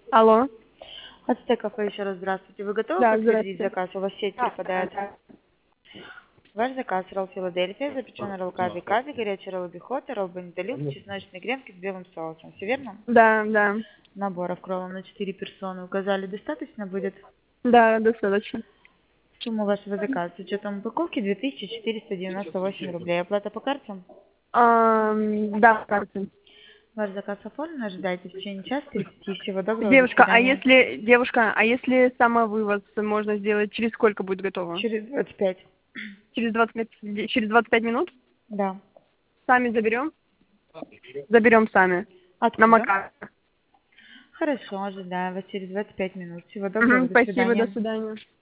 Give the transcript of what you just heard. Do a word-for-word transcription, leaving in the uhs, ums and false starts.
Алло. Ацтек кафе, еще раз здравствуйте. Вы готовы Да, подтвердить здравствуйте. заказ? У вас сеть Да, пропадает. Ваш заказ ролл Филадельфия, запеченный ролл Кази Кази, горячий ролл Бихота, ролл Бонитолюкс, чесночный гренки с белым соусом. Все верно? да, да, Наборов кроллов на четыре персоны указали. Достаточно будет? да, достаточно. Сумма вашего заказа с учетом упаковки две тысячи четыреста девяносто восемь рублей. Оплата по карте? Ам, да, карты. Ваш заказ оформлен, ожидайте в течение часа тридцати. Всего доброго, до Девушка, а свидания. если, девушка, а если самовывоз можно сделать, через сколько будет готово? Через двадцать пять. Через двадцать пять, через двадцать пять минут? Да. Сами заберем? Заберем сами. На Откуда? Макар. Хорошо, ожидаем вас через двадцать пять минут. Всего доброго, Мгм, до спасибо, до свидания. свидания.